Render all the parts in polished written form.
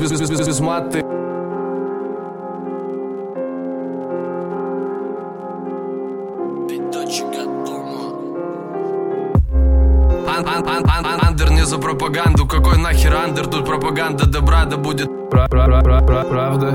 без маты. Андер не за пропаганду. Какой нахер андер? Тут пропаганда добра, да будет правда.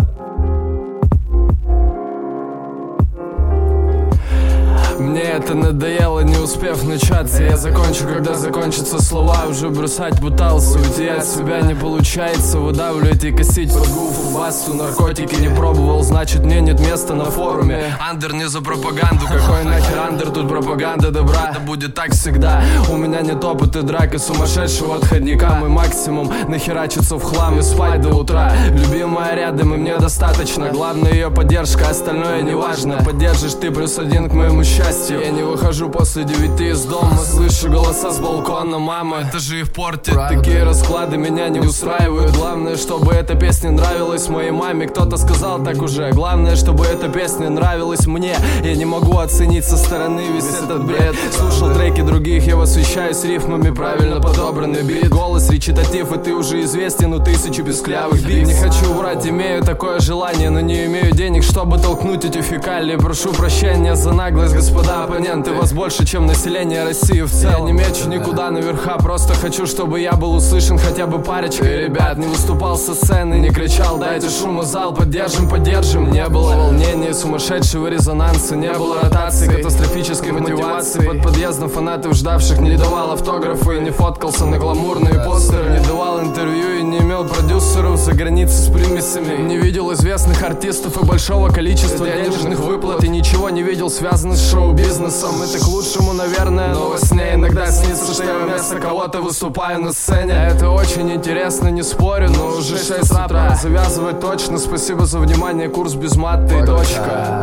Мне это надоело, не успев начаться. Я закончу, когда закончатся слова. Уже бросать пытался, уйти от себя не получается. Выдавливать и косить по гуфу, басту. Наркотики не пробовал, значит мне нет места на форуме. Андер не за пропаганду. Какой нахер андер? Тут пропаганда добра, да будет так всегда. У меня нет опыта драки сумасшедшего отходника. Мой максимум нахерачиться в хлам и спать до утра. Любимая рядом и мне достаточно. Главное ее поддержка, остальное не важно. Поддержишь ты +1 к моему счастью. Я не выхожу после 9 из дома. Слышу голоса с балкона, мама, это же их портит. Такие расклады меня не устраивают. Главное, чтобы эта песня нравилась моей маме. Кто-то сказал так уже. Главное, чтобы эта песня нравилась мне. Я не могу оценить со стороны весь этот бред. Слушал треки других, я восхищаюсь рифмами, правильно подобранный бит. Голос, речитатив, и ты уже известен у тысячи песклявых бит. Не хочу врать, имею такое желание, но не имею денег, чтобы толкнуть эти фекалии. Прошу прощения за наглость, господа оппоненты. Вас больше, чем население России в целом. Я не мечу никуда наверха, просто хочу, чтобы я был услышан хотя бы парочкой ребят. Не выступал со сцены, не кричал, дайте шума зал, поддержим, поддержим. Не было волнения, сумасшедшего резонанса. Не было ротации, катастрофической мотивации. Под подъездом фанатов, ждавших, не давал автографы и не фоткался на гламурные постеры. Не давал интервью и не имел продюсеров за границей с примесями. Не видел известных артистов и большого количества денежных выплат. И ничего не видел связанных с шоу-бизнесом. Это к лучшему, наверное, но во сне иногда снится, что я вместо кого-то выступаю на сцене. Это очень интересно, не спорю, но уже 6 утра завязывать точно. Спасибо за внимание, курс без маты, точка.